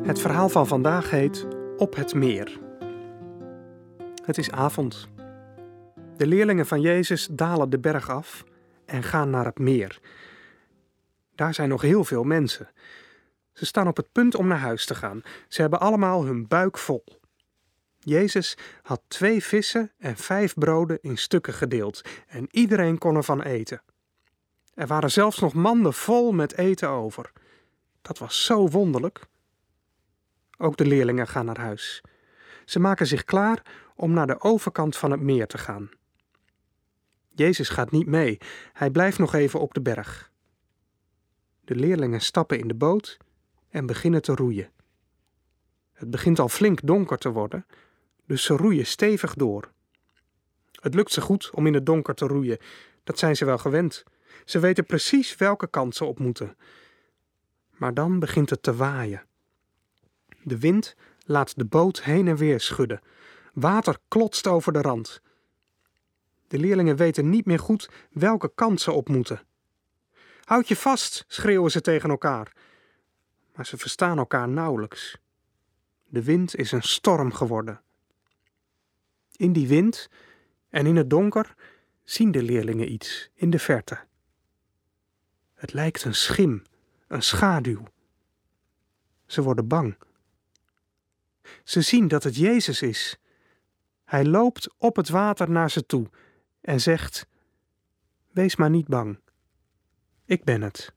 Het verhaal van vandaag heet Op het meer. Het is avond. De leerlingen van Jezus dalen de berg af en gaan naar het meer. Daar zijn nog heel veel mensen. Ze staan op het punt om naar huis te gaan. Ze hebben allemaal hun buik vol. Jezus had 2 vissen en 5 broden in stukken gedeeld en iedereen kon ervan eten. Er waren zelfs nog manden vol met eten over. Dat was zo wonderlijk. Ook de leerlingen gaan naar huis. Ze maken zich klaar om naar de overkant van het meer te gaan. Jezus gaat niet mee. Hij blijft nog even op de berg. De leerlingen stappen in de boot en beginnen te roeien. Het begint al flink donker te worden, dus ze roeien stevig door. Het lukt ze goed om in het donker te roeien. Dat zijn ze wel gewend. Ze weten precies welke kant ze op moeten. Maar dan begint het te waaien. De wind laat de boot heen en weer schudden. Water klotst over de rand. De leerlingen weten niet meer goed welke kant ze op moeten. Houd je vast, schreeuwen ze tegen elkaar. Maar ze verstaan elkaar nauwelijks. De wind is een storm geworden. In die wind en in het donker zien de leerlingen iets in de verte. Het lijkt een schim, een schaduw. Ze worden bang. Ze zien dat het Jezus is. Hij loopt op het water naar ze toe en zegt: "Wees maar niet bang. Ik ben het."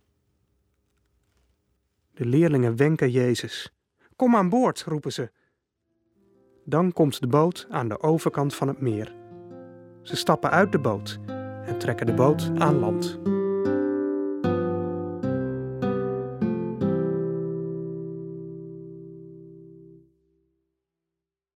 De leerlingen wenken Jezus. "Kom aan boord," roepen ze. Dan komt de boot aan de overkant van het meer. Ze stappen uit de boot en trekken de boot aan land.